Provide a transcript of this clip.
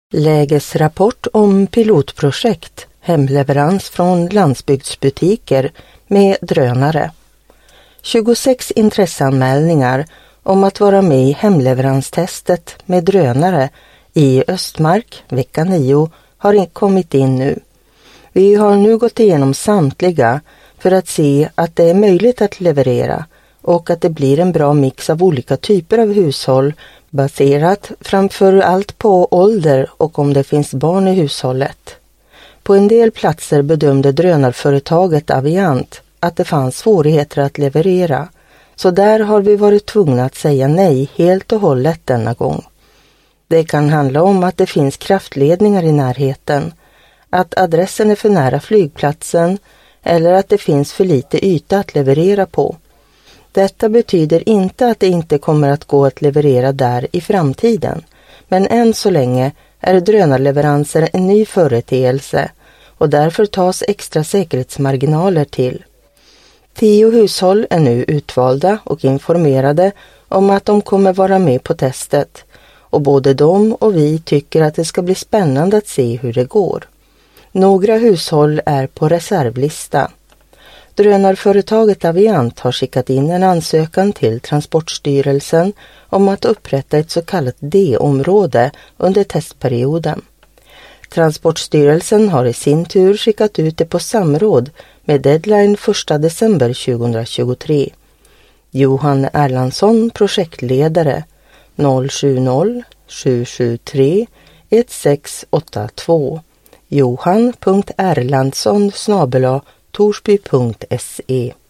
Lägesrapport om pilotprojekt, hemleverans från landsbygdsbutiker med drönare. 26 intresseanmälningar om att vara med i hemleveranstestet med drönare i Östmark, vecka 9, har kommit in nu. Vi har nu gått igenom samtliga för att se att det är möjligt att leverera och att det blir en bra mix av olika typer av hushåll baserat framför allt på ålder och om det finns barn i hushållet. På en del platser bedömde drönarföretaget Aviant att det fanns svårigheter att leverera, så där har vi varit tvungna att säga nej helt och hållet denna gång. Det kan handla om att det finns kraftledningar i närheten, att adressen är för nära flygplatsen eller att det finns för lite yta att leverera på. Detta betyder inte att det inte kommer att gå att leverera där i framtiden, men än så länge är drönarleveranser en ny företeelse och därför tas extra säkerhetsmarginaler till. 10 hushåll är nu utvalda och informerade om att de kommer vara med på testet och både de och vi tycker att det ska bli spännande att se hur det går. Några hushåll är på reservlista. Drönarföretaget Aviant har skickat in en ansökan till Transportstyrelsen om att upprätta ett så kallat D-område under testperioden. Transportstyrelsen har i sin tur skickat ut det på samråd med deadline 1 december 2023. Johan Erlandsson, projektledare, 070 773 1682. johan.erlandsson@torsby.se